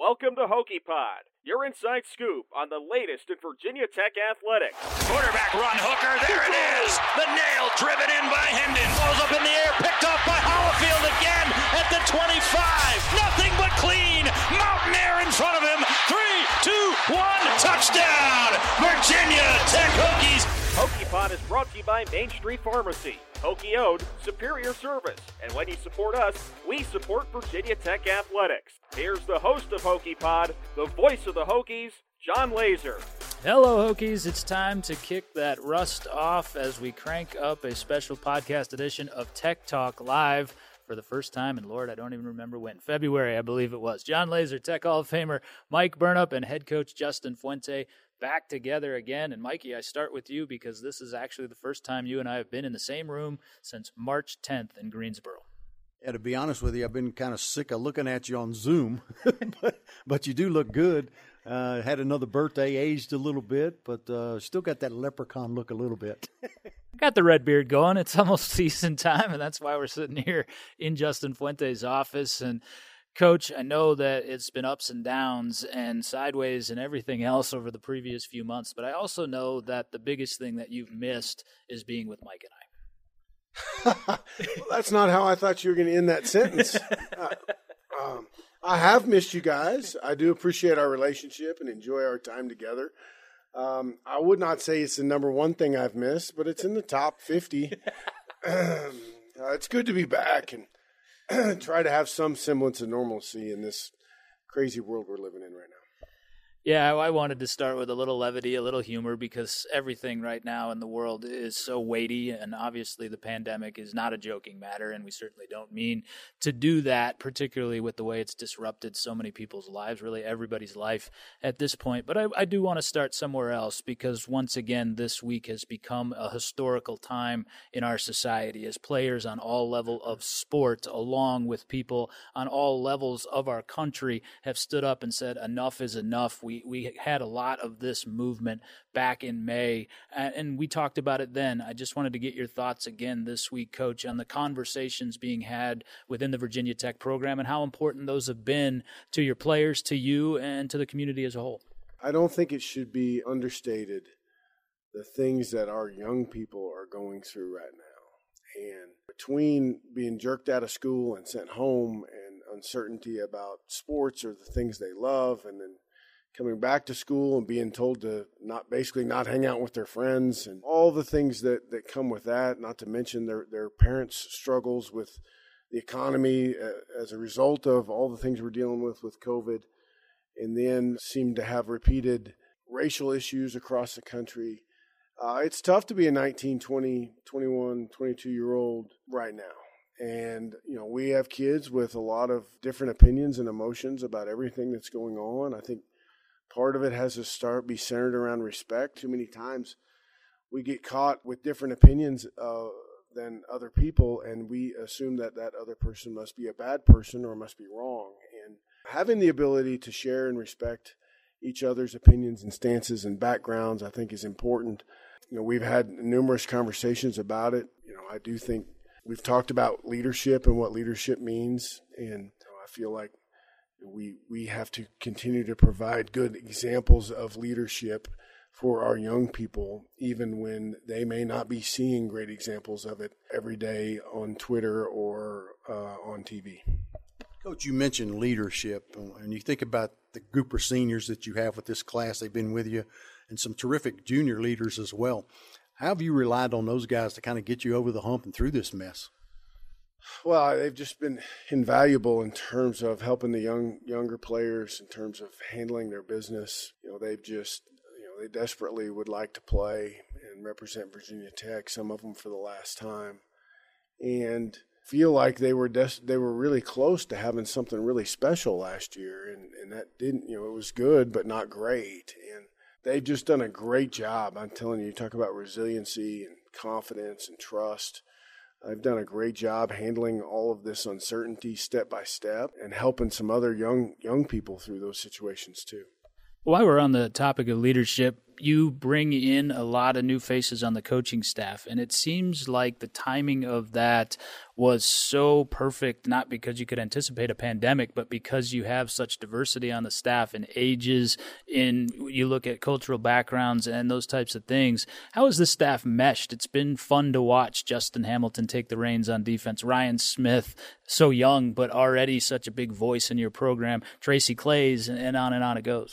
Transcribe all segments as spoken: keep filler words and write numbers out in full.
Welcome to Hokie Pod, your inside scoop on the latest in Virginia Tech athletics. Quarterback run, Hooker, there it is! The nail driven in by Hendon. Falls up in the air, picked off by Hollifield again at the twenty-five. Nothing but clean. Mountain air in front of him. Three, two, one, touchdown! Virginia Tech Hokies. Hokie Pod is brought to you by Main Street Pharmacy. Hokie owned, superior service. And when you support us, we support Virginia Tech athletics. Here's the host of Hokie Pod, the voice of the Hokies, John Laser. Hello, Hokies. It's time to kick that rust off as we crank up a special podcast edition of Tech Talk Live for the first time. And Lord, I don't even remember when. February, I believe it was. John Laser, Tech Hall of Famer Mike Burnup, and head coach Justin Fuente back together again. And Mikey, I start with you because this is actually the first time you and I have been in the same room since March tenth in Greensboro. Yeah, to be honest with you, I've been kind of sick of looking at you on Zoom, but, but you do look good. Uh, had another birthday, aged a little bit, but uh, still got that leprechaun look a little bit. Got the red beard going. It's almost season time, and that's why we're sitting here in Justin Fuente's office. And Coach, I know that it's been ups and downs and sideways and everything else over the previous few months, but I also know that the biggest thing that you've missed is being with Mike and I. Well, that's not how I thought you were going to end that sentence. uh, um, I have missed you guys. I do appreciate our relationship and enjoy our time together. Um, I would not say it's the number one thing I've missed, but it's in the top fifty. uh, it's good to be back and try to have some semblance of normalcy in this crazy world we're living in right now. Yeah, I wanted to start with a little levity, a little humor, because everything right now in the world is so weighty, and obviously the pandemic is not a joking matter, and we certainly don't mean to do that, particularly with the way it's disrupted so many people's lives, really everybody's life at this point. But I, I do want to start somewhere else, because once again, this week has become a historical time in our society as players on all levels of sport, along with people on all levels of our country, have stood up and said enough is enough. We we had a lot of this movement back in May, and we talked about it then. I just wanted to get your thoughts again this week, Coach, on the conversations being had within the Virginia Tech program and how important those have been to your players, to you, and to the community as a whole. I don't think it should be understated the things that our young people are going through right now. And between being jerked out of school and sent home and uncertainty about sports or the things they love, and then coming back to school and being told to not basically not hang out with their friends and all the things that, that come with that, not to mention their, their parents' struggles with the economy uh, as a result of all the things we're dealing with with COVID, and then seem to have repeated racial issues across the country. Uh, it's tough to be a nineteen, twenty, twenty-one, twenty-two-year-old right now. And, you know, we have kids with a lot of different opinions and emotions about everything that's going on. I think part of it has to start be centered around respect. Too many times we get caught with different opinions uh, than other people, and we assume that that other person must be a bad person or must be wrong. And having the ability to share and respect each other's opinions and stances and backgrounds, I think, is important. You know, we've had numerous conversations about it. You know, I do think we've talked about leadership and what leadership means, and you know, I feel like We we have to continue to provide good examples of leadership for our young people, even when they may not be seeing great examples of it every day on Twitter or uh, on T V. Coach, you mentioned leadership, and you think about the group of seniors that you have with this class. They've been with you, and some terrific junior leaders as well. How have you relied on those guys to kind of get you over the hump and through this mess? Well, they've just been invaluable in terms of helping the young younger players, in terms of handling their business. You know, they've just, you know, they desperately would like to play and represent Virginia Tech, some of them for the last time, and feel like they were des- they were really close to having something really special last year, and, and that didn't, you know, it was good but not great. And they've just done a great job. I'm telling you, you talk about resiliency and confidence and trust. I've done a great job handling all of this uncertainty step by step and helping some other young young people through those situations too. While we're on the topic of leadership, you bring in a lot of new faces on the coaching staff, and it seems like the timing of that was so perfect, not because you could anticipate a pandemic, but because you have such diversity on the staff and ages, in you look at cultural backgrounds and those types of things. How is this staff meshed? It's been fun to watch Justin Hamilton take the reins on defense. Ryan Smith, so young, but already such a big voice in your program. Tracy Claeys, and on and on it goes.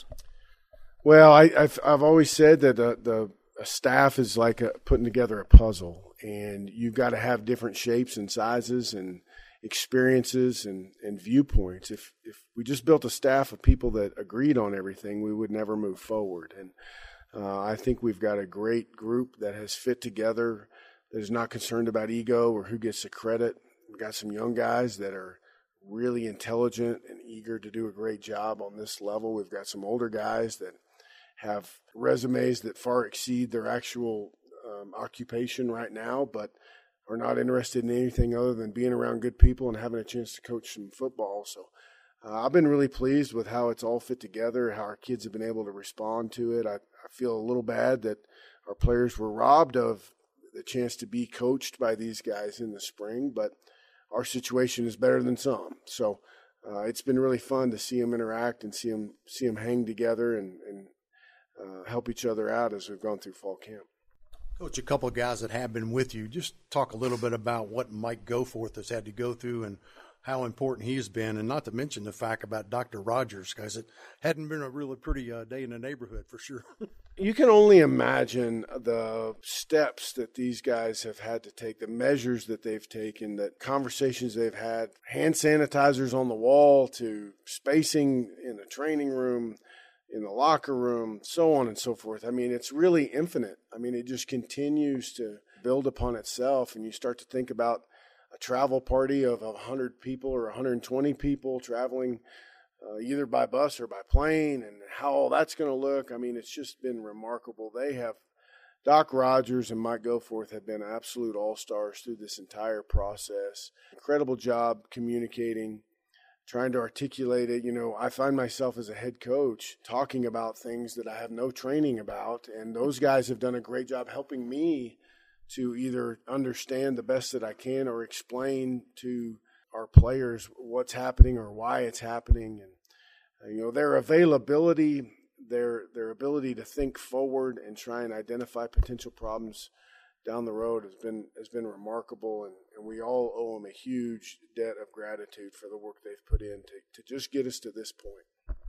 Well, I, I've I've always said that the, the a staff is like a, putting together a puzzle, and you've got to have different shapes and sizes and experiences and, and viewpoints. If if we just built a staff of people that agreed on everything, we would never move forward. And uh, I think we've got a great group that has fit together, that is not concerned about ego or who gets the credit. We've got some young guys that are really intelligent and eager to do a great job on this level. We've got some older guys that have resumes that far exceed their actual um, occupation right now, but are not interested in anything other than being around good people and having a chance to coach some football. So uh, I've been really pleased with how it's all fit together, how our kids have been able to respond to it. I, I feel a little bad that our players were robbed of the chance to be coached by these guys in the spring, but our situation is better than some. So uh, it's been really fun to see them interact and see them, see them hang together and, and uh, help each other out as we've gone through fall camp. Coach, a couple of guys that have been with you, just talk a little bit about what Mike Goforth has had to go through and how important he has been, and not to mention the fact about Doctor Rogers, because it hadn't been a really pretty uh, day in the neighborhood for sure. You can only imagine the steps that these guys have had to take, the measures that they've taken, the conversations they've had, hand sanitizers on the wall to spacing in the training room, in the locker room, so on and so forth. I mean, it's really infinite. I mean, it just continues to build upon itself, and you start to think about a travel party of one hundred people or one hundred twenty people traveling uh, either by bus or by plane, and how all that's going to look. I mean, it's just been remarkable. They have, Doc Rogers and Mike Goforth have been absolute all-stars through this entire process. Incredible job communicating, trying to articulate it. You know, I find myself as a head coach talking about things that I have no training about, and those guys have done a great job helping me to either understand the best that I can or explain to our players what's happening or why it's happening. And, uh, you know, their availability, their their ability to think forward and try and identify potential problems down the road has been has been remarkable, and, and we all owe them a huge debt of gratitude for the work they've put in to, to just get us to this point.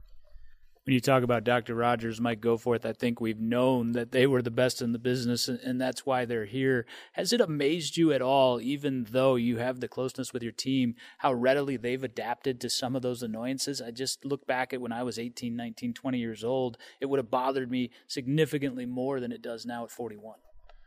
When you talk about Doctor Rogers, Mike Goforth, I think we've known that they were the best in the business, and that's why they're here. Has it amazed you at all, even though you have the closeness with your team, how readily they've adapted to some of those annoyances? I just look back at when I was eighteen, nineteen, twenty years old. It would have bothered me significantly more than it does now at forty-one.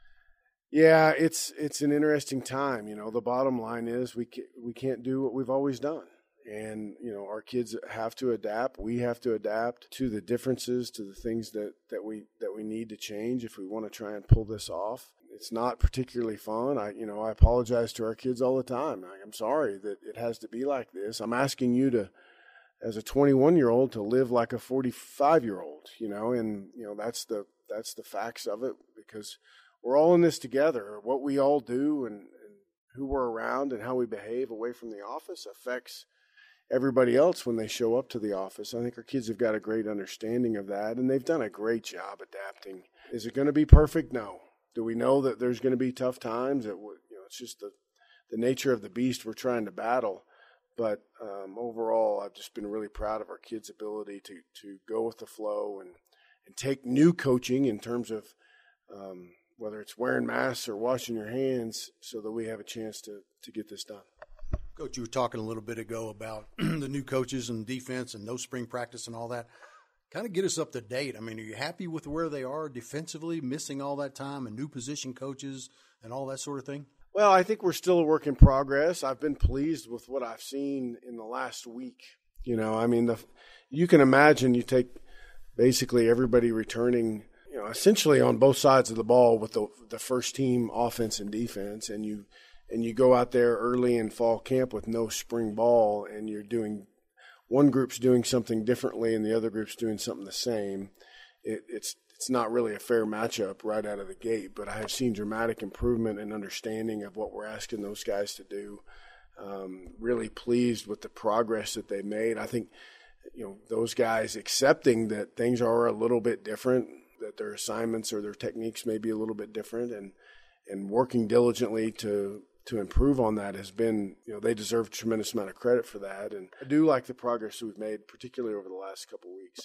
Yeah, it's it's an interesting time. You know, the bottom line is we can't, we can't do what we've always done. And, you know, our kids have to adapt. We have to adapt to the differences, to the things that, that we that we need to change if we want to try and pull this off. It's not particularly fun. I, you know, I apologize to our kids all the time. I'm sorry that it has to be like this. I'm asking you to, as a twenty-one-year-old, to live like a forty-five-year-old, you know, and, you know, that's the that's the facts of it, because we're all in this together. What we all do and, and who we're around and how we behave away from the office affects everybody else when they show up to the office. I think our kids have got a great understanding of that, and they've done a great job adapting. Is it going to be perfect? No. Do we know that there's going to be tough times? It, you know, it's just the, the nature of the beast we're trying to battle. But um, overall, I've just been really proud of our kids' ability to, to go with the flow and, and take new coaching in terms of um, whether it's wearing masks or washing your hands, so that we have a chance to, to get this done. Coach, you were talking a little bit ago about the new coaches and defense and no spring practice and all that. Kind of get us up to date. I mean, are you happy with where they are defensively, missing all that time and new position coaches and all that sort of thing? Well, I think we're still a work in progress. I've been pleased with what I've seen in the last week. You know, I mean, the, you can imagine you take basically everybody returning, you know, essentially on both sides of the ball with the, the first team offense and defense, and you – and you go out there early in fall camp with no spring ball, and you're doing – one group's doing something differently and the other group's doing something the same. It, it's it's not really a fair matchup right out of the gate, but I have seen dramatic improvement and understanding of what we're asking those guys to do. Um, really pleased with the progress that they made. I think, you know, those guys accepting that things are a little bit different, that their assignments or their techniques may be a little bit different, and and working diligently to to improve on that has been, you know, they deserve a tremendous amount of credit for that. And I do like the progress we've made, particularly over the last couple of weeks.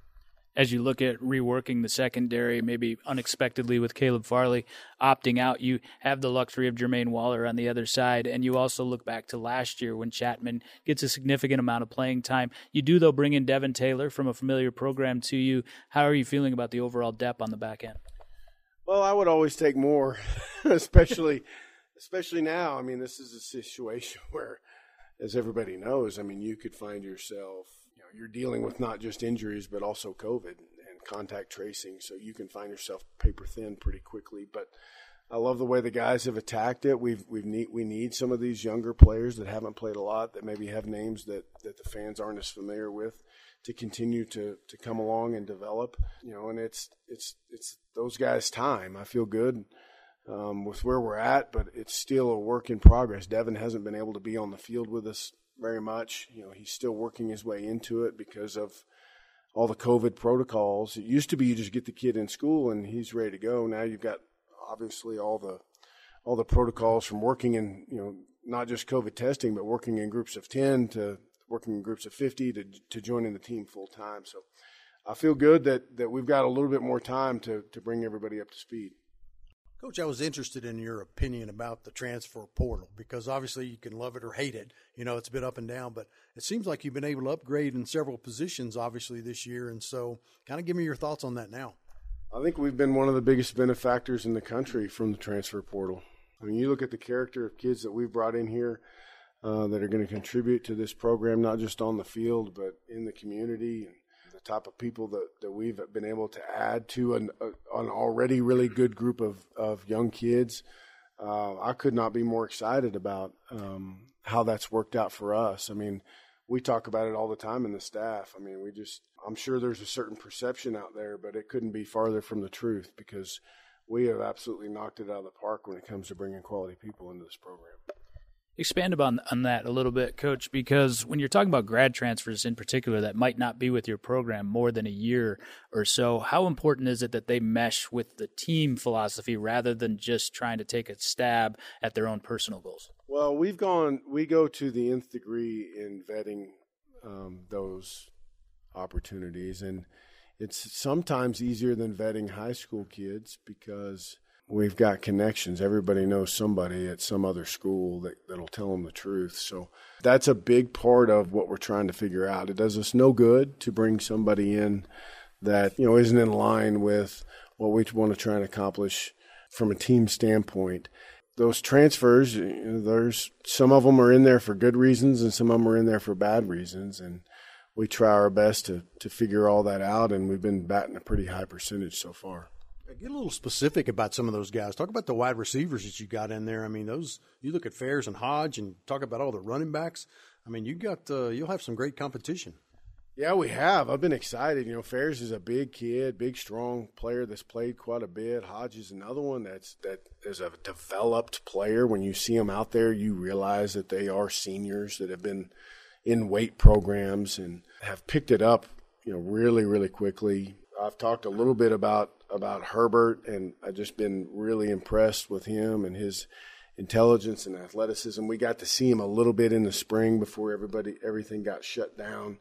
As you look at reworking the secondary, maybe unexpectedly with Caleb Farley opting out, you have the luxury of Jermaine Waller on the other side, and you also look back to last year when Chapman gets a significant amount of playing time. You do, though, bring in Devin Taylor from a familiar program to you. How are you feeling about the overall depth on the back end? Well, I would always take more, especially especially now. I mean, this is a situation where, as everybody knows, I mean, you could find yourself, you know, you're dealing with not just injuries, but also COVID and contact tracing. So you can find yourself paper thin pretty quickly. But I love the way the guys have attacked it. We've we've need we need some of these younger players that haven't played a lot, that maybe have names that, that the fans aren't as familiar with, to continue to, to come along and develop. You know, and it's it's it's those guys' time. I feel good um, with where we're at, but it's still a work in progress. Devin hasn't been able to be on the field with us very much. You know, he's still working his way into it because of all the COVID protocols. It used to be you just get the kid in school and he's ready to go. Now you've got obviously all the all the protocols from working in, you know, not just COVID testing, but working in groups of ten to working in groups of fifty to to joining the team full time. So I feel good that, that we've got a little bit more time to, to bring everybody up to speed. Coach, I was interested in your opinion about the transfer portal, because obviously you can love it or hate it. You know, it's been up and down, but it seems like you've been able to upgrade in several positions, obviously, this year. And so kind of give me your thoughts on that now. I think we've been one of the biggest benefactors in the country from the transfer portal. I mean, you look at the character of kids that we've brought in here uh, that are going to contribute to this program, not just on the field, but in the community, and the type of people that, that we've been able to add to an, a, an already really good group of, of young kids. Uh, I could not be more excited about um, how that's worked out for us. I mean, we talk about it all the time in the staff. I mean, we just, I'm sure there's a certain perception out there, but it couldn't be farther from the truth, because we have absolutely knocked it out of the park when it comes to bringing quality people into this program. Expand upon on that a little bit, Coach, because when you're talking about grad transfers in particular that might not be with your program more than a year or so, how important is it that they mesh with the team philosophy rather than just trying to take a stab at their own personal goals? Well, we've gone, we go to the nth degree in vetting um, those opportunities, and it's sometimes easier than vetting high school kids because we've got connections. Everybody knows somebody at some other school that, that'll tell them the truth. So that's a big part of what we're trying to figure out. It does us no good to bring somebody in that, you know, isn't in line with what we want to try and accomplish from a team standpoint. Those transfers, you know, there's some of them are in there for good reasons and some of them are in there for bad reasons. And we try our best to, to figure all that out, and we've been batting a pretty high percentage so far. Get a little specific about some of those guys. Talk about the wide receivers that you got in there. I mean, those, you look at Fairs and Hodge and talk about all the running backs. I mean, you got uh, you'll have some great competition. Yeah, we have. I've been excited. You know, Fairs is a big kid, big, strong player that's played quite a bit. Hodge is another one that's that is a developed player. When you see them out there, you realize that they are seniors that have been in weight programs and have picked it up, you know, really, really quickly. I've talked a little bit about about Herbert, and I've just been really impressed with him and his intelligence and athleticism. We got to see him a little bit in the spring before everybody everything got shut down,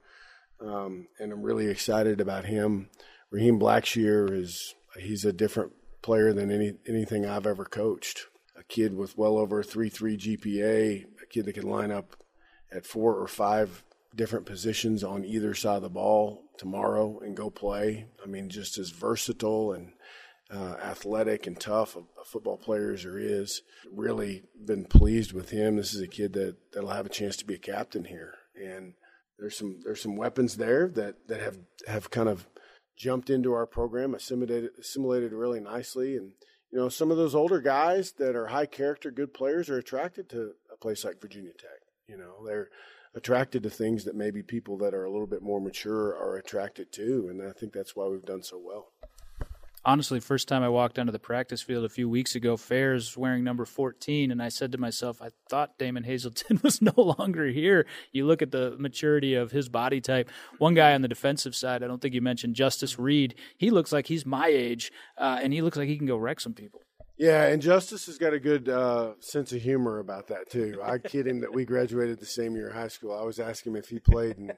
um, and I'm really excited about him. Raheem Blackshear is he's a different player than any anything I've ever coached. A kid with well over a three point three G P A, a kid that can line up at four or five different positions on either side of the ball tomorrow and go play. I mean, just as versatile and uh, athletic and tough a, a football player as there is. Really been pleased with him. This is a kid that, that'll have a chance to be a captain here. And there's some there's some weapons there that, that have, have kind of jumped into our program, assimilated, assimilated really nicely. And, you know, some of those older guys that are high character, good players are attracted to a place like Virginia Tech. You know, they're attracted to things that maybe people that are a little bit more mature are attracted to, and I think that's why we've done so well. Honestly, first time I walked onto the practice field a few weeks ago, Fair's wearing number fourteen, and I said to myself, I thought Damon Hazelton was no longer here. You look at the maturity of his body type. One guy on the defensive side, I don't think you mentioned, Justice Reed, he looks like he's my age, uh, and he looks like he can go wreck some people. Yeah, and Justice has got a good uh, sense of humor about that, too. I kid him that we graduated the same year of high school. I was asking him if he played in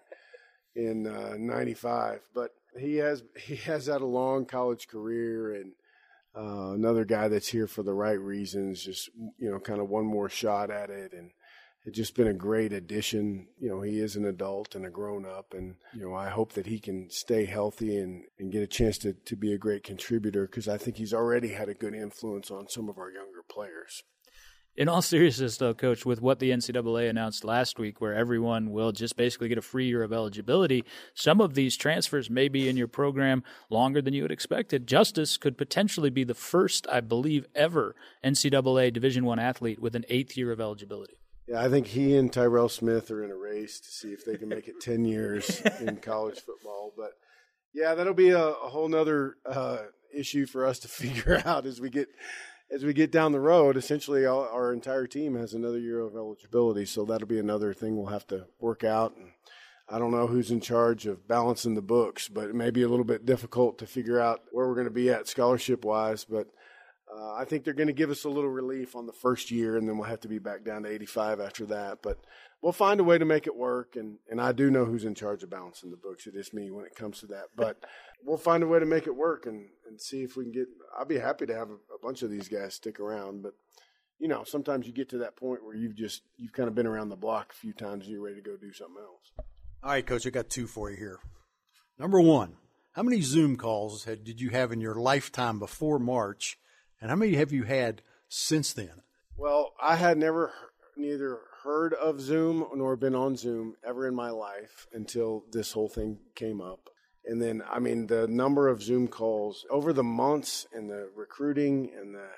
in uh, ninety-five, but he has he has had a long college career, and uh, another guy that's here for the right reasons, just, you know, kind of one more shot at it, and it's just been a great addition. You know, he is an adult and a grown-up, and, you know, I hope that he can stay healthy and, and get a chance to, to be a great contributor, because I think he's already had a good influence on some of our younger players. In all seriousness, though, Coach, with what the N C double A announced last week, where everyone will just basically get a free year of eligibility, some of these transfers may be in your program longer than you had expected. Justice could potentially be the first, I believe, ever N C double A Division I athlete with an eighth year of eligibility. Yeah, I think he and Tyrell Smith are in a race to see if they can make it ten years in college football. But, yeah, that'll be a, a whole nother uh, issue for us to figure out as we get – As we get down the road. Essentially, our, our entire team has another year of eligibility, so that'll be another thing we'll have to work out. And I don't know who's in charge of balancing the books, but it may be a little bit difficult to figure out where we're going to be at scholarship-wise. But uh, I think they're going to give us a little relief on the first year, and then we'll have to be back down to eighty-five after that. But we'll find a way to make it work, and, and I do know who's in charge of balancing the books. It is me when it comes to that. But we'll find a way to make it work and, and see if we can get – I'll be happy to have a, a bunch of these guys stick around. But, you know, sometimes you get to that point where you've just – you've kind of been around the block a few times and you're ready to go do something else. All right, Coach, I got two for you here. Number one, how many Zoom calls had, did you have in your lifetime before March, and how many have you had since then? Well, I had never neither heard of Zoom nor been on Zoom ever in my life until this whole thing came up. And then, I mean, the number of Zoom calls over the months and the recruiting and the,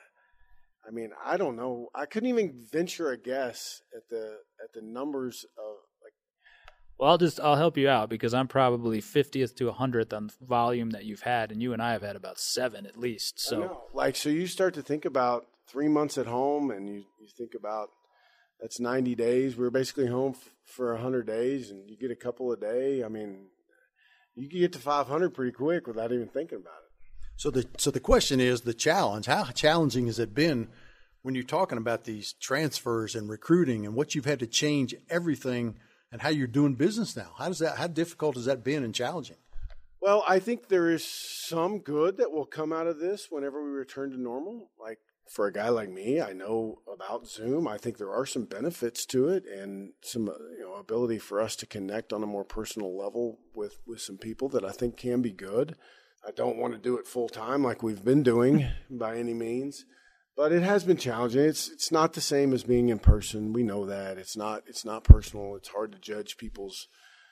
I mean, I don't know. I couldn't even venture a guess at the at the numbers of like. Well, I'll just I'll help you out because I'm probably fiftieth to one hundredth on the volume that you've had, and you and I have had about seven at least. So, I know. Like, so you start to think about three months at home, and you, you think about that's ninety days. We were basically home f- for one hundred days, and you get a couple a day. I mean, you can get to five hundred pretty quick without even thinking about it. So the so the question is the challenge. How challenging has it been when you're talking about these transfers and recruiting and what you've had to change everything and how you're doing business now? How does that? How difficult has that been and challenging? Well, I think there is some good that will come out of this whenever we return to normal. Like for a guy like me, I know about Zoom. I think there are some benefits to it and some you know ability for us to connect on a more personal level with, with some people that I think can be good. I don't want to do it full time like we've been doing by any means, but it has been challenging. It's it's not the same as being in person. We know that it's not it's not personal. It's hard to judge people's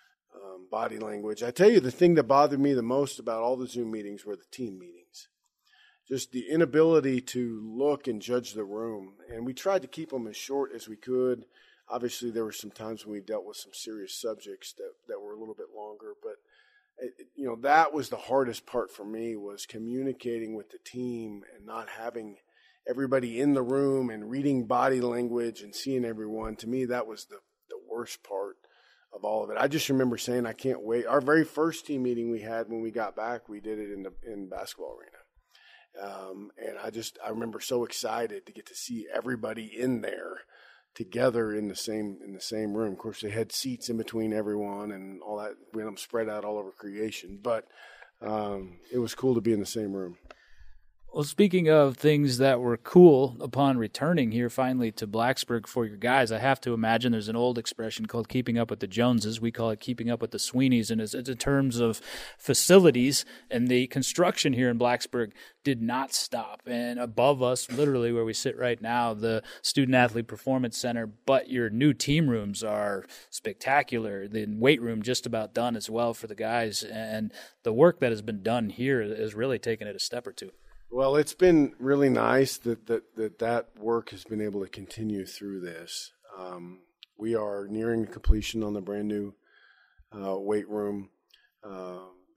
um, body language. I tell you, the thing that bothered me the most about all the Zoom meetings were the team meetings. Just the inability to look and judge the room, and we tried to keep them as short as we could. Obviously, there were some times when we dealt with some serious subjects that that were a little bit longer, but. It, you know, that was the hardest part for me was communicating with the team and not having everybody in the room and reading body language and seeing everyone. To me, that was the, the worst part of all of it. I just remember saying, I can't wait. Our very first team meeting we had when we got back, we did it in the in basketball arena. Um, and I just, I remember so excited to get to see everybody in there together in the same in the same room. Of course, they had seats in between everyone and all that. We had them spread out all over creation, but um, it was cool to be in the same room. Well, speaking of things that were cool upon returning here finally to Blacksburg for your guys, I have to imagine there's an old expression called keeping up with the Joneses. We call it keeping up with the Sweeneys. And it's, it's in terms of facilities, and the construction here in Blacksburg did not stop. And above us, literally where we sit right now, the Student Athlete Performance Center, but your new team rooms are spectacular. The weight room just about done as well for the guys. And the work that has been done here has really taken it a step or two. Well, it's been really nice that that that, that work has been able to continue through this. Um, we are nearing completion on the brand new uh, weight room. Uh,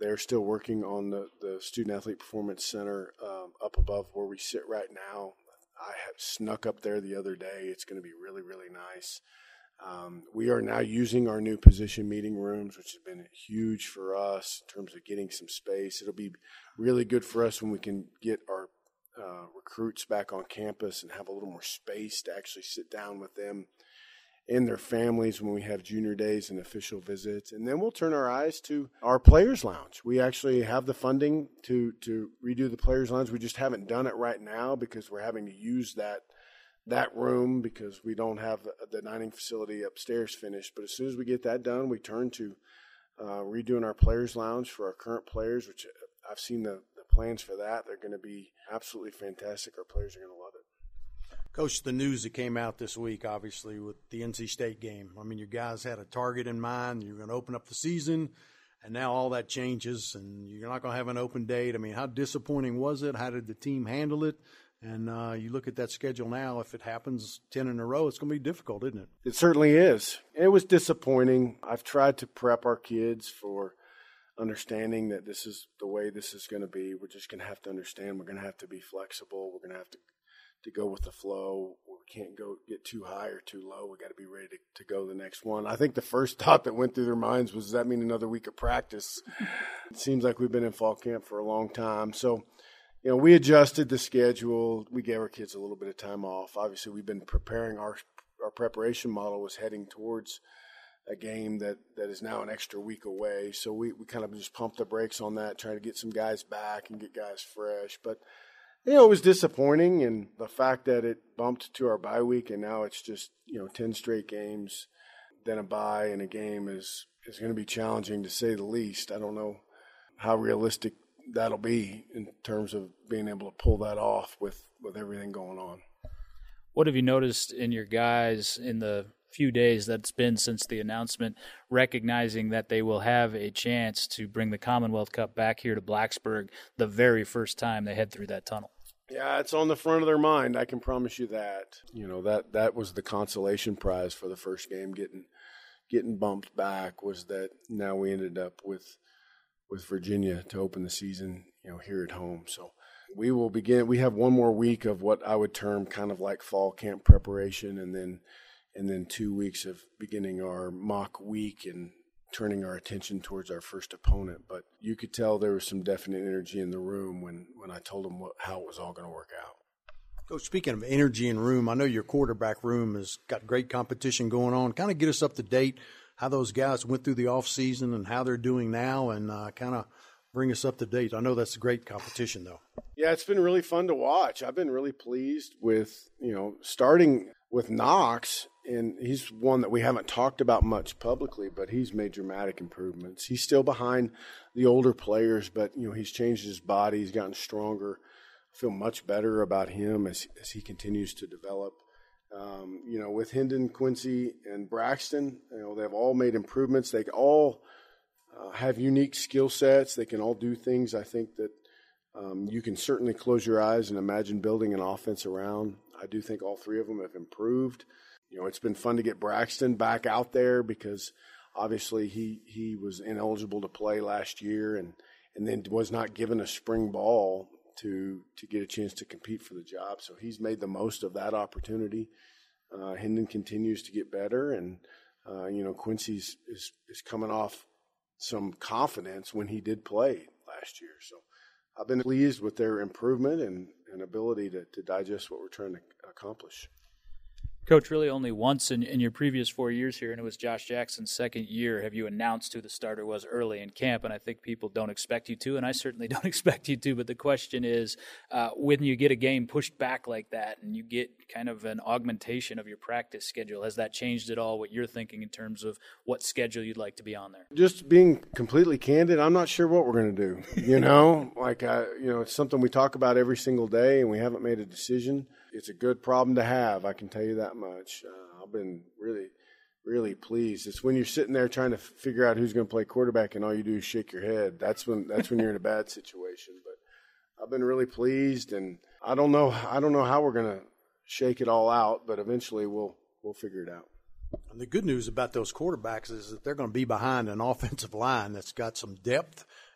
they're still working on the, the Student Athlete Performance Center um, up above where we sit right now. I have snuck up there the other day. It's going to be really, really nice. Um, we are now using our new position meeting rooms, which has been huge for us in terms of getting some space. It'll be really good for us when we can get our uh, recruits back on campus and have a little more space to actually sit down with them and their families when we have junior days and official visits. And then we'll turn our eyes to our Players Lounge. We actually have the funding to, to redo the Players Lounge. We just haven't done it right now because we're having to use that that room because we don't have the, the dining facility upstairs finished. But as soon as we get that done, we turn to uh, redoing our Players Lounge for our current players, which I've seen the, the plans for that. They're going to be absolutely fantastic. Our players are going to love it. Coach, the news that came out this week, obviously, with the N C State game. I mean, your guys had a target in mind. You're going to open up the season, and now all that changes, and you're not going to have an open date. I mean, how disappointing was it? How did the team handle it? And uh, you look at that schedule now, if it happens ten in a row, it's going to be difficult, isn't it? It certainly is. It was disappointing. I've tried to prep our kids for understanding that this is the way this is going to be. We're just going to have to understand. We're going to have to be flexible. We're going to have to to go with the flow. We can't go get too high or too low. We got to be ready to, to go the next one. I think the first thought that went through their minds was, does that mean another week of practice? It seems like we've been in fall camp for a long time. So, you know, we adjusted the schedule. We gave our kids a little bit of time off. Obviously, we've been preparing. Our our preparation model was heading towards a game that, that is now an extra week away. So we, we kind of just pumped the brakes on that, trying to get some guys back and get guys fresh. But you know, it was disappointing, and the fact that it bumped to our bye week and now it's just, you know, ten straight games, then a bye and a game is, is going to be challenging to say the least. I don't know how realistic that'll be in terms of being able to pull that off with, with everything going on. What have you noticed in your guys in the few days that's been since the announcement, recognizing that they will have a chance to bring the Commonwealth Cup back here to Blacksburg the very first time they head through that tunnel? Yeah, it's on the front of their mind. I can promise you that. You know, that that was the consolation prize for the first game, getting getting bumped back, was that now we ended up with with Virginia to open the season, you know, here at home. So we will begin. We have one more week of what I would term kind of like fall camp preparation, and then and then two weeks of beginning our mock week and turning our attention towards our first opponent. But you could tell there was some definite energy in the room when, when I told them what, how it was all going to work out. Coach, speaking of energy in room, I know your quarterback room has got great competition going on. Kind of get us up to date how those guys went through the offseason and how they're doing now, and uh, kind of bring us up to date. I know that's a great competition, though. Yeah, it's been really fun to watch. I've been really pleased with, you know, starting with Knox, and he's one that we haven't talked about much publicly, but he's made dramatic improvements. He's still behind the older players, but, you know, he's changed his body. He's gotten stronger. I feel much better about him as, as he continues to develop. Um, you know, with Hendon, Quincy, and Braxton, you know, they've all made improvements. They all uh, have unique skill sets. They can all do things, I think, that um, you can certainly close your eyes and imagine building an offense around. I do think all three of them have improved. You know, it's been fun to get Braxton back out there because obviously he, he was ineligible to play last year and, and then was not given a spring ball to to get a chance to compete for the job. So he's made the most of that opportunity. Uh, Hendon continues to get better, and, uh, you know, Quincy's is, is coming off some confidence when he did play last year. So I've been pleased with their improvement and, and ability to, to digest what we're trying to accomplish. Coach, really only once in, in your previous four years here, and it was Josh Jackson's second year, have you announced who the starter was early in camp, and I think people don't expect you to, and I certainly don't expect you to, but the question is, uh, when you get a game pushed back like that and you get kind of an augmentation of your practice schedule, has that changed at all what you're thinking in terms of what schedule you'd like to be on there? Just being completely candid, I'm not sure what we're going to do, you know? like, I, you know, it's something we talk about every single day, and we haven't made a decision. It's a good problem to have, I can tell you that much. Uh, I've been really, really pleased. It's when you're sitting there trying to f- figure out who's going to play quarterback and all you do is shake your head. That's when that's when you're in a bad situation. But I've been really pleased, and I don't know I don't know how we're going to shake it all out, but eventually we'll we'll figure it out. And the good news about those quarterbacks is that they're going to be behind an offensive line that's got some depth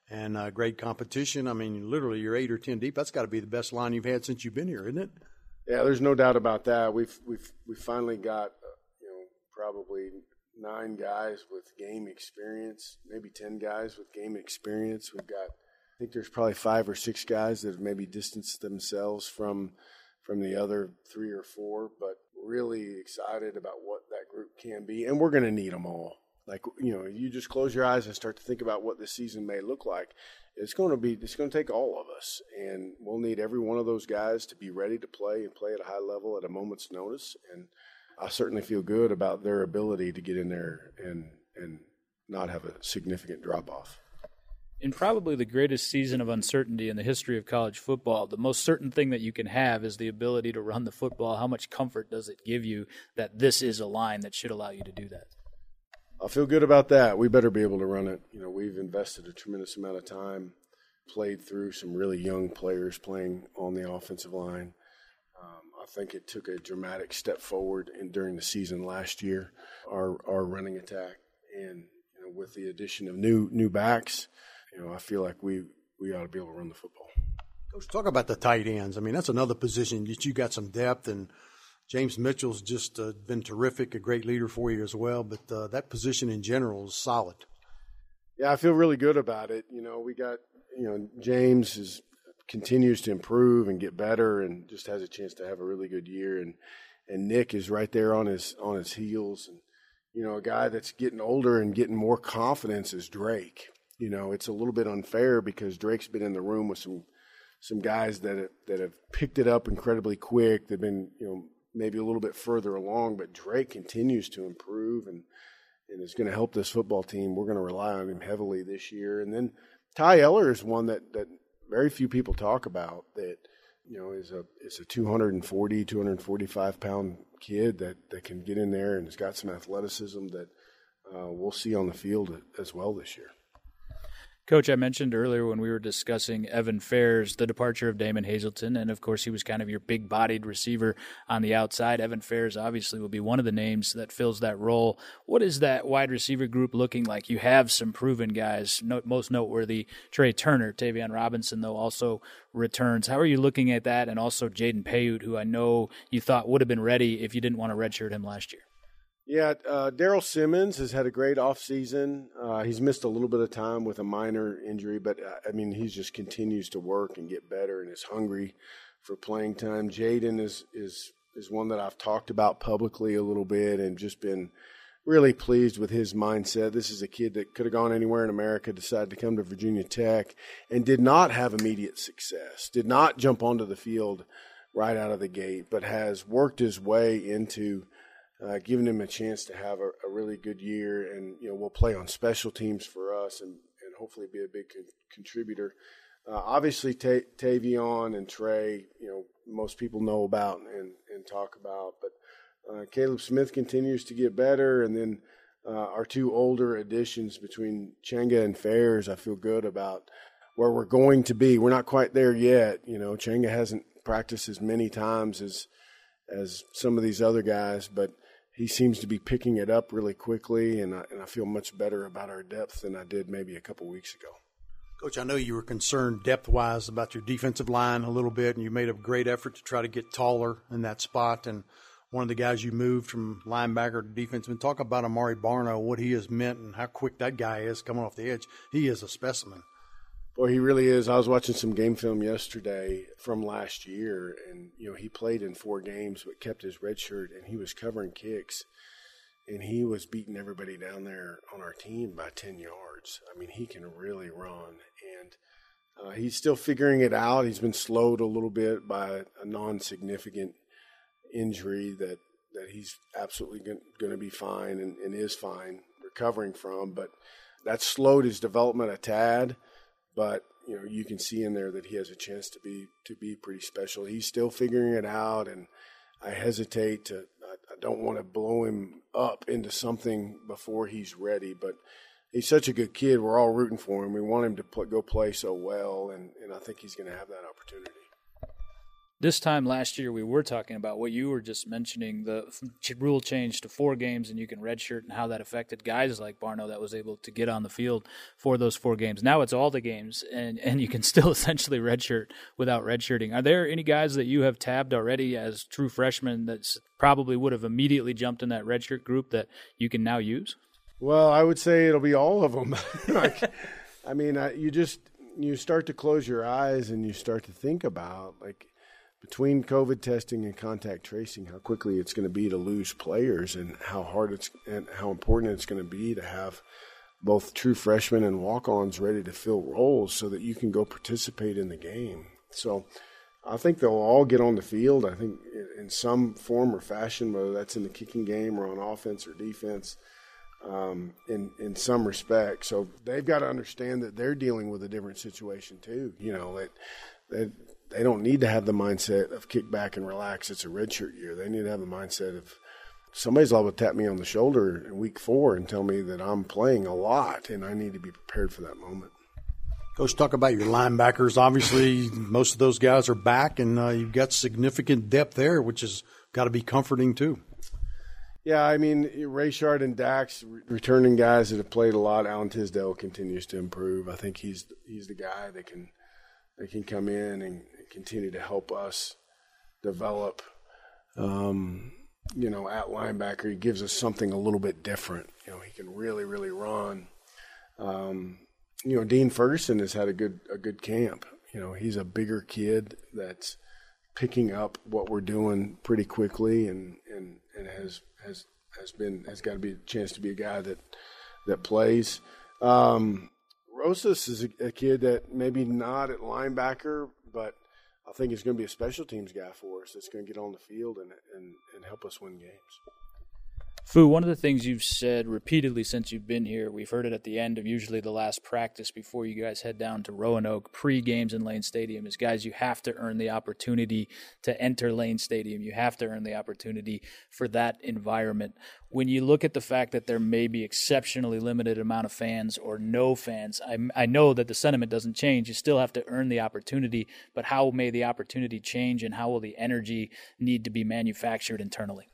and uh, great competition. I mean, literally, you're eight or ten deep. That's got to be the best line you've had since you've been here, isn't it? Yeah, there's no doubt about that. We've we've we finally got uh, you know probably nine guys with game experience, maybe ten guys with game experience. We've got, I think there's probably five or six guys that have maybe distanced themselves from from the other three or four, but really excited about what that group can be, and we're going to need them all. Like, you know, you just close your eyes and start to think about what this season may look like. It's going to be, it's going to take all of us, and we'll need every one of those guys to be ready to play and play at a high level at a moment's notice. And I certainly feel good about their ability to get in there and and not have a significant drop off. In probably the greatest season of uncertainty in the history of college football, the most certain thing that you can have is the ability to run the football. How much comfort does it give you that this is a line that should allow you to do that? I feel good about that. We better be able to run it. You know, we've invested a tremendous amount of time, played through some really young players playing on the offensive line. Um, I think it took a dramatic step forward in, during the season last year, our our running attack. And you know, with the addition of new new backs, you know, I feel like we, we ought to be able to run the football. Coach, talk about the tight ends. I mean, that's another position that you got some depth, and James Mitchell's just uh, been terrific, a great leader for you as well. But uh, that position in general is solid. Yeah, I feel really good about it. You know, we got, you know, James is continues to improve and get better, and just has a chance to have a really good year. And and Nick is right there on his on his heels. And you know, a guy that's getting older and getting more confidence is Drake. You know, it's a little bit unfair because Drake's been in the room with some some guys that have, that have picked it up incredibly quick. They've been, you know, maybe a little bit further along, but Drake continues to improve and and is going to help this football team. We're going to rely on him heavily this year. And then Ty Eller is one that, that very few people talk about, that, you know, is a is a two forty, two forty-five pound kid that, that can get in there and has got some athleticism that uh, we'll see on the field as well this year. Coach, I mentioned earlier when we were discussing Evan Fairs, the departure of Damon Hazelton, and of course he was kind of your big-bodied receiver on the outside. Evan Fairs obviously will be one of the names that fills that role. What is that wide receiver group looking like? You have some proven guys, no, most noteworthy Trey Turner. Tavion Robinson, though, also returns. How are you looking at that? And also Jaden Payute, who I know you thought would have been ready if you didn't want to redshirt him last year. Yeah, uh, Daryl Simmons has had a great offseason. Uh, he's missed a little bit of time with a minor injury, but, uh, I mean, he just continues to work and get better and is hungry for playing time. Jaden is, is, is one that I've talked about publicly a little bit and just been really pleased with his mindset. This is a kid that could have gone anywhere in America, decided to come to Virginia Tech, and did not have immediate success, did not jump onto the field right out of the gate, but has worked his way into – Uh, giving him a chance to have a, a really good year, and you know will play on special teams for us, and, and hopefully be a big con- contributor. Uh, obviously, Ta- Tavion and Trey, you know, most people know about and, and talk about, but uh, Caleb Smith continues to get better, and then uh, our two older additions between Chenga and Fairs, I feel good about where we're going to be. We're not quite there yet. You know, Chenga hasn't practiced as many times as as some of these other guys, but he seems to be picking it up really quickly, and I, and I feel much better about our depth than I did maybe a couple weeks ago. Coach, I know you were concerned depth-wise about your defensive line a little bit, and you made a great effort to try to get taller in that spot. And one of the guys you moved from linebacker to defenseman, talk about Amari Barno, what he has meant and how quick that guy is coming off the edge. He is a specimen. Boy, he really is. I was watching some game film yesterday from last year, and you know he played in four games but kept his red shirt, and he was covering kicks, and he was beating everybody down there on our team by ten yards. I mean, he can really run, and uh, he's still figuring it out. He's been slowed a little bit by a non-significant injury that, that he's absolutely going to be fine and, and is fine recovering from, but that slowed his development a tad. But, you know, you can see in there that he has a chance to be to be pretty special. He's still figuring it out, and I hesitate to – I don't want to blow him up into something before he's ready. But he's such a good kid. We're all rooting for him. We want him to pl- go play so well, and, and I think he's going to have that opportunity. This time last year, we were talking about what you were just mentioning, the rule change to four games and you can redshirt, and how that affected guys like Barno that was able to get on the field for those four games. Now it's all the games, and, and you can still essentially redshirt without redshirting. Are there any guys that you have tabbed already as true freshmen that probably would have immediately jumped in that redshirt group that you can now use? Well, I would say it'll be all of them. like, I mean, I, you just you start to close your eyes and you start to think about, like, between COVID testing and contact tracing, how quickly it's going to be to lose players, and how hard it's and how important it's going to be to have both true freshmen and walk-ons ready to fill roles so that you can go participate in the game. So I think they'll all get on the field, I think, in some form or fashion, whether that's in the kicking game or on offense or defense, um, in, in some respect. So they've got to understand that they're dealing with a different situation too. You know, that that they don't need to have the mindset of kick back and relax. It's a redshirt year. They need to have the mindset of somebody's liable to tap me on the shoulder in week four and tell me that I'm playing a lot and I need to be prepared for that moment. Coach, talk about your linebackers. Obviously, most of those guys are back, and uh, you've got significant depth there, which has got to be comforting too. Yeah, I mean, Rayshard and Dax, returning guys that have played a lot. Alan Tisdale continues to improve. I think he's he's the guy that can that can come in and continue to help us develop. Um, you know, at linebacker, he gives us something a little bit different. You know, he can really, really run. Um, you know, Dean Ferguson has had a good a good camp. You know, he's a bigger kid that's picking up what we're doing pretty quickly, and, and, and has has has been has got to be a chance to be a guy that that plays. Um, Rosas is a, a kid that maybe not at linebacker, but I think he's going to be a special teams guy for us that's going to get on the field and, and, and help us win games. Fu, one of the things you've said repeatedly since you've been here, we've heard it at the end of usually the last practice before you guys head down to Roanoke, pre-games in Lane Stadium, is, guys, you have to earn the opportunity to enter Lane Stadium. You have to earn the opportunity for that environment. When you look at the fact that there may be exceptionally limited amount of fans or no fans, I, I know that the sentiment doesn't change. You still have to earn the opportunity, but how may the opportunity change, and how will the energy need to be manufactured internally?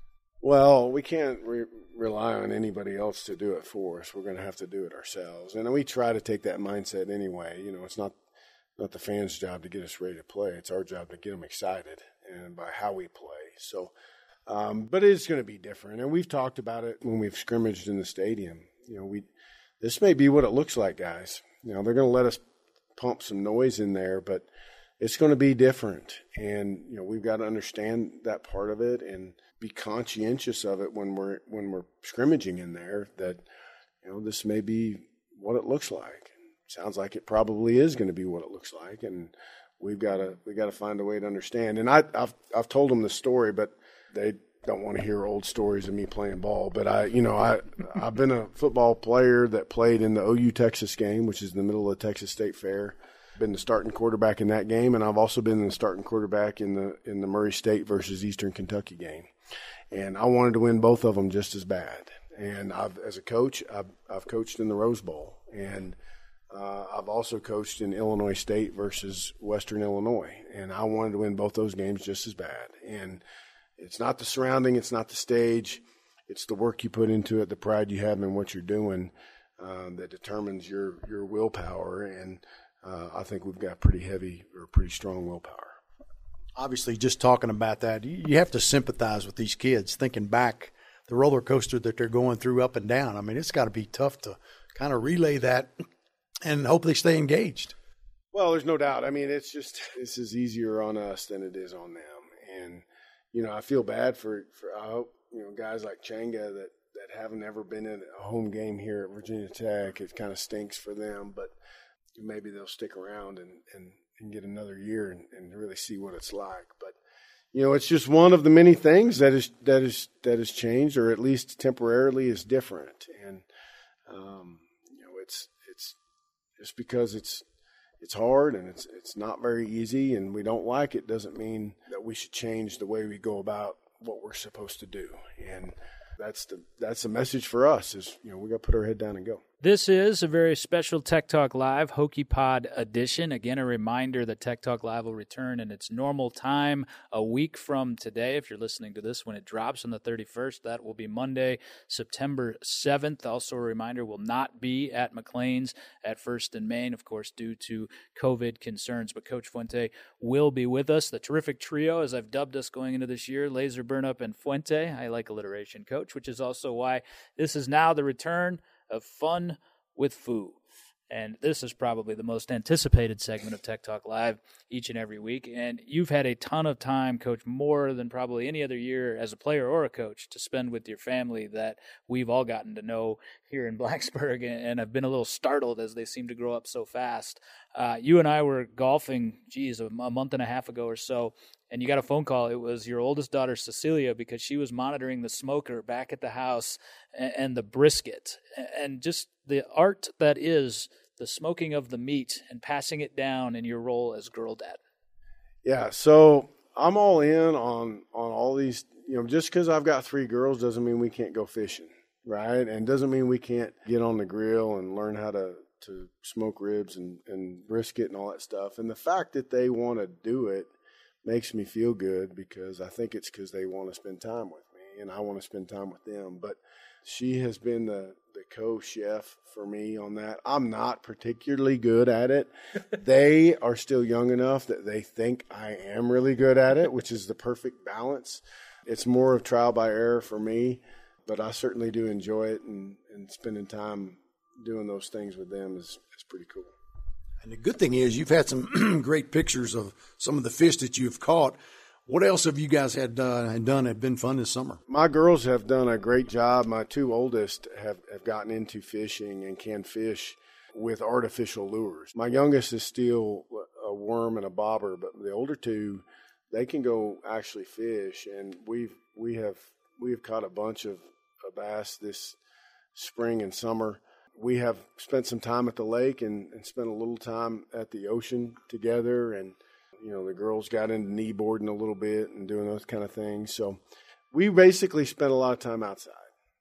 Well, we can't re- rely on anybody else to do it for us. We're going to have to do it ourselves. And we try to take that mindset anyway. You know, it's not not the fans' job to get us ready to play. It's our job to get them excited and by how we play. So, um, but it's going to be different. And we've talked about it when we've scrimmaged in the stadium. You know, we this may be what it looks like, guys. You know, they're going to let us pump some noise in there, but it's going to be different. And, you know, we've got to understand that part of it and be conscientious of it when we're when we're scrimmaging in there, that, you know, this may be what it looks like. Sounds like it probably is going to be what it looks like, and we've got to we got to find a way to understand. And I, I've I've told them the story, but they don't want to hear old stories of me playing ball. But I, you know, I I've been a football player that played in the O U Texas game, which is in the middle of the Texas State Fair. Been the starting quarterback in that game, and I've also been the starting quarterback in the in the Murray State versus Eastern Kentucky game. And I wanted to win both of them just as bad. And I've, as a coach, I've, I've coached in the Rose Bowl, and uh, I've also coached in Illinois State versus Western Illinois. And I wanted to win both those games just as bad. And it's not the surrounding, it's not the stage, it's the work you put into it, the pride you have in what you're doing, uh, that determines your your willpower. And uh, I think we've got pretty heavy or pretty strong willpower. Obviously, just talking about that, you have to sympathize with these kids, thinking back the roller coaster that they're going through up and down. I mean, it's got to be tough to kind of relay that and hope they stay engaged. Well, there's no doubt. I mean, it's just this is easier on us than it is on them. And, you know, I feel bad for, for I hope, you know, guys like Changa that, that haven't ever been in a home game here at Virginia Tech. It kind of stinks for them, but maybe they'll stick around and, and and get another year and, and really see what it's like. But, you know, it's just one of the many things that is that is that has changed, or at least temporarily is different. And um, you know, it's it's just because it's it's hard and it's it's not very easy, and we don't like it, doesn't mean that we should change the way we go about what we're supposed to do. And that's the that's the message for us is, you know, we got to put our head down and go. This is a very special Tech Talk Live Hokie Pod edition. Again, a reminder that Tech Talk Live will return in its normal time a week from today. If you're listening to this when it drops on the thirty-first, that will be Monday, September seventh. Also a reminder, we'll not be at McLean's at First and Main, of course, due to COVID concerns. But Coach Fuente will be with us. The terrific trio, as I've dubbed us going into this year, Laser, Burnup, and Fuente. I like alliteration, Coach, which is also why this is now the return of Fun with Foo. And this is probably the most anticipated segment of Tech Talk Live each and every week. And you've had a ton of time, Coach, more than probably any other year as a player or a coach to spend with your family that we've all gotten to know here in Blacksburg. And I've been a little startled as they seem to grow up so fast. Uh, you and I were golfing, geez, a, a month and a half ago or so, and you got a phone call. It was your oldest daughter, Cecilia, because she was monitoring the smoker back at the house and, and the brisket and just the art that is the smoking of the meat and passing it down in your role as girl dad. Yeah, so I'm all in on, on all these. You know, just because I've got three girls doesn't mean we can't go fishing, right? And doesn't mean we can't get on the grill and learn how to, to smoke ribs and, and brisket and all that stuff. And the fact that they want to do it makes me feel good, because I think it's because they want to spend time with me and I want to spend time with them. But she has been the, the co-chef for me on that. I'm not particularly good at it. They are still young enough that they think I am really good at it, which is the perfect balance. It's more of trial by error for me, but I certainly do enjoy it, and, and spending time doing those things with them is, is pretty cool. And the good thing is you've had some great pictures of some of the fish that you've caught. What else have you guys had uh, done have been fun this summer? My girls have done a great job. My two oldest have, have gotten into fishing and can fish with artificial lures. My youngest is still a worm and a bobber, but the older two, they can go actually fish. And we've we have we have caught a bunch of, of bass this spring and summer. We have spent some time at the lake and, and spent a little time at the ocean together, and you know, the girls got into kneeboarding a little bit and doing those kind of things. So we basically spent a lot of time outside.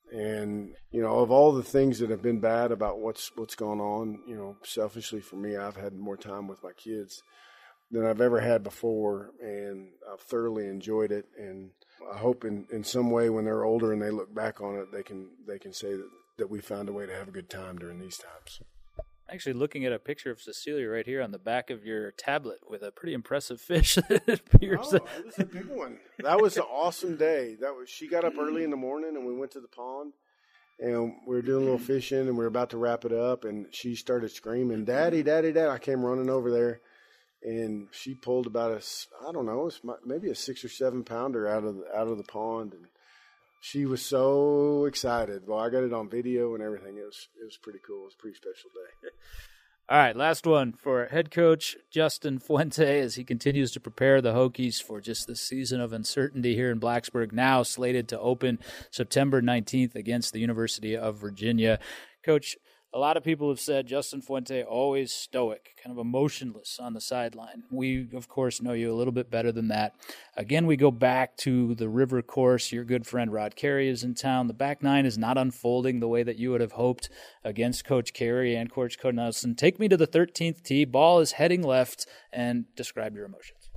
And, you know, of all the things that have been bad about what's what's going on, you know, selfishly for me, I've had more time with my kids than I've ever had before, and I've thoroughly enjoyed it. And I hope in, in some way when they're older and they look back on it, they can they can say that, that we found a way to have a good time during these times. Actually looking at a picture of Cecilia right here on the back of your tablet with a pretty impressive fish that appears. Oh, that was a big one. That was an awesome day. That was she got up early in the morning and we went to the pond and we were doing a little fishing and we were about to wrap it up, and she started screaming, "Daddy, Daddy, Daddy!" I came running over there, and she pulled about a I don't know, it's maybe a six or seven pounder out of the, out of the pond, and she was so excited. Well, I got it on video and everything. It was it was pretty cool. It was a pretty special day. All right, last one for head coach Justin Fuente as he continues to prepare the Hokies for just the season of uncertainty here in Blacksburg, now slated to open September nineteenth against the University of Virginia. Coach, a lot of people have said Justin Fuente always stoic, kind of emotionless on the sideline. We, of course, know you a little bit better than that. Again, we go back to the river course. Your good friend Rod Carey is in town. The back nine is not unfolding the way that you would have hoped against Coach Carey and Coach Nelson. Take me to the thirteenth tee. Ball is heading left, and describe your emotions.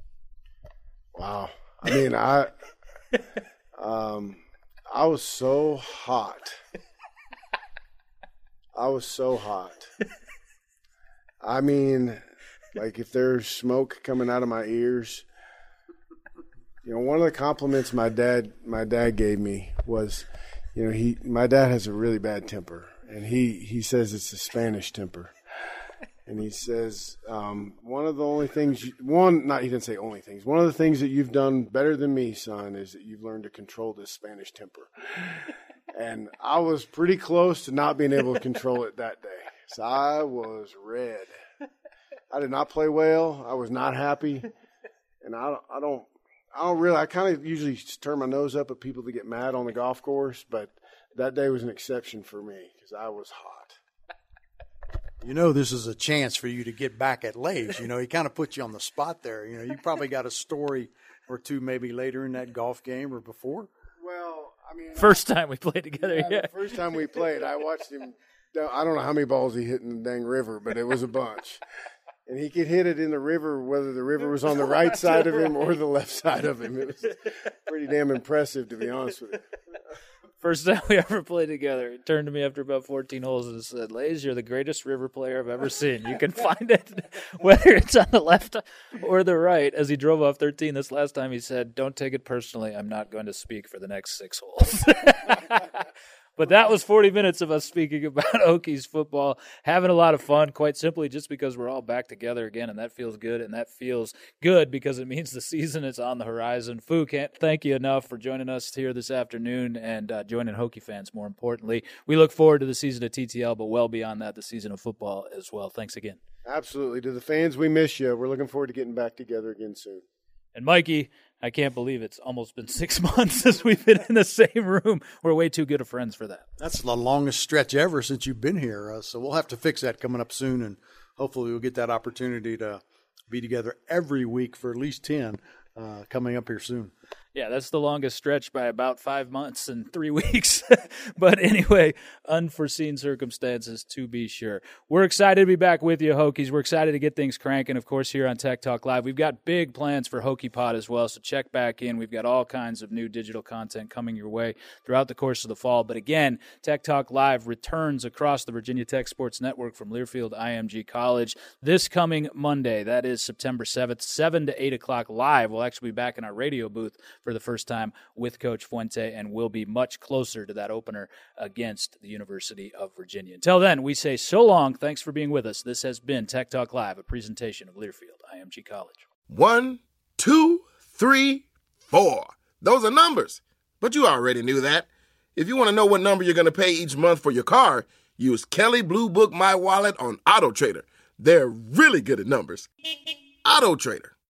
Wow. I mean, I, um, I was so hot. I was so hot. I mean, like if there's smoke coming out of my ears. You know, one of the compliments my dad my dad gave me was, you know, he my dad has a really bad temper, and he, he says it's a Spanish temper. And he says, um, one of the only things, you, one, not he didn't say only things, one of the things that you've done better than me, son, is that you've learned to control this Spanish temper. And I was pretty close to not being able to control it that day. So I was red. I did not play well. I was not happy. And I don't, I don't, I don't really, I kind of usually turn my nose up at people that get mad on the golf course, but that day was an exception for me because I was hot. You know, this is a chance for you to get back at Lays. You know, he kind of put you on the spot there. You know, you probably got a story or two maybe later in that golf game or before. Well, I mean, first time we played together, yeah. yeah. The first time we played, I watched him I don't know how many balls he hit in the dang river, but it was a bunch. And he could hit it in the river, whether the river was on the right side of him or the left side of him. It was pretty damn impressive, to be honest with you. First time we ever played together, he turned to me after about fourteen holes and said, Lays, you're the greatest river player I've ever seen. You can find it whether it's on the left or the right. As he drove off thirteen this last time, he said, don't take it personally. I'm not going to speak for the next six holes. But that was forty minutes of us speaking about Hokies football, having a lot of fun, quite simply just because we're all back together again, and that feels good, and that feels good because it means the season is on the horizon. Fu, can't thank you enough for joining us here this afternoon and uh, joining Hokie fans, more importantly. We look forward to the season of T T L, but well beyond that, the season of football as well. Thanks again. Absolutely. To the fans, we miss you. We're looking forward to getting back together again soon. And Mikey, I can't believe it's almost been six months since we've been in the same room. We're way too good of friends for that. That's the longest stretch ever since you've been here. Uh, so we'll have to fix that coming up soon, and hopefully we'll get that opportunity to be together every week for at least ten uh, coming up here soon. Yeah, that's the longest stretch by about five months and three weeks. But anyway, unforeseen circumstances to be sure. We're excited to be back with you, Hokies. We're excited to get things cranking, of course, here on Tech Talk Live. We've got big plans for Hokie Pod as well, so check back in. We've got all kinds of new digital content coming your way throughout the course of the fall. But again, Tech Talk Live returns across the Virginia Tech Sports Network from Learfield I M G College this coming Monday. That is September seventh, seven to eight o'clock live. We'll actually be back in our radio booth for the first time with Coach Fuente, and we'll be much closer to that opener against the University of Virginia. Until then, we say so long. Thanks for being with us. This has been Tech Talk Live, a presentation of Learfield I M G College. One, two, three, four. Those are numbers, but you already knew that. If you want to know what number you're going to pay each month for your car, use Kelley Blue Book My Wallet on AutoTrader. They're really good at numbers. AutoTrader.